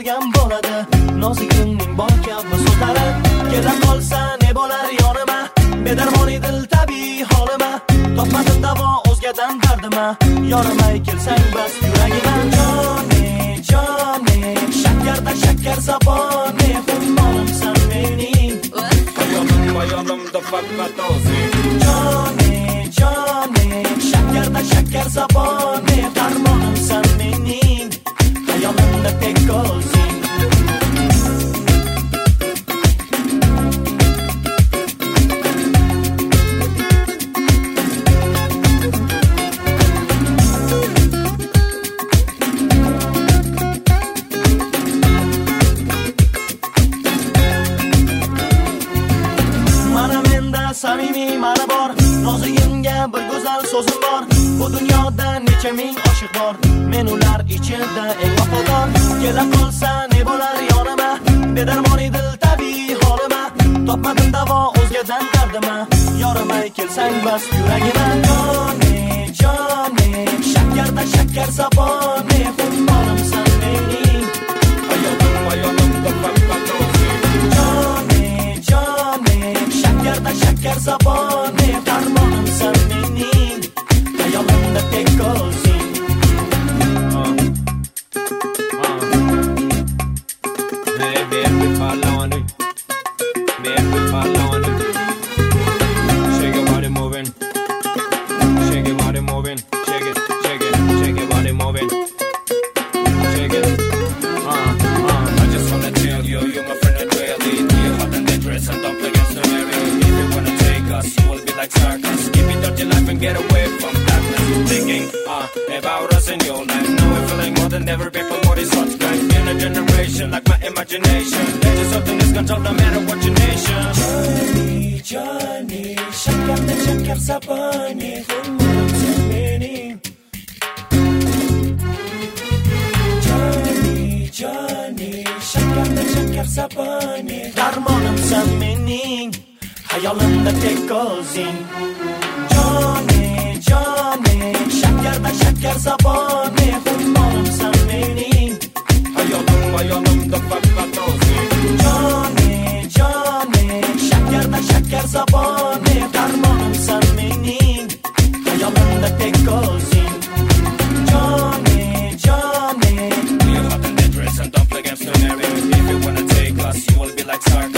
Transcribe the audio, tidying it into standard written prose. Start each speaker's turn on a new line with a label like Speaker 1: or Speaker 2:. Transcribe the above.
Speaker 1: qilgan bo'ladi. Nozikning bor kabi so'zlari kela qolsa ne bo'lar yonima. Bedarmoni dil tabiiy holima. Topmadim davo o'zgadan dardima. Yorimay kelsang bas yuragima. Joni, shakarda shakar saboni, xummonimsan mening. Hayolimda faqat o'zing. Joni, shakarda shakar saboni, darmonimsan mening. Hayolimda tek o'zing. Samimiy mana bor, nozigimga bir go'zal so'zim bor. Bu dunyoda necha ming oshiq bor, men ular ichida eng vafodor. Kela qolsa ne bo'lar yonima, bedarmoni dil tabiiy holima. Topmadim davo o'zgadan dardima, yorimay kelsang bas yuragima. Joni, shakarda shakar saboni, xummonimsan mening. Hayolimda faqat o'zing. Joni, shakarda shakar saboni, darmonimsan mening. Hayolimda tek o'zing. Hey baby, follow on it. Baby, follow on it. Shake your body moving. Shake your body moving. Shake it, shake it, shake your body moving. Shake it. I just wanna tell you, you're my friend and really. You're hot and dangerous and don't play against the marry. If you wanna take us, you will be like circus. Give me dirty life and get away from darkness. Thinking about us in your life. Now we're feeling more than ever. People, what is hot guy? In a generation, like my imagination. There's something that's control no matter what your nation. Johnny, shakarda shakar saboni, xummonimsan mening. Johnny, shakarda shakar saboni, darmonimsan mening. Hayolimda tek o'zing. Johnny, shakarda shakar saboni, xummonimsan mening. Hayolimda faqat o'zing. Johnny, shakarda shakar saboni, darmonimsan mening. Hayolimda tek o'zing. Johnny, we're hot and dangerous and don't play games to marry. If you wanna take us, you will be like circus.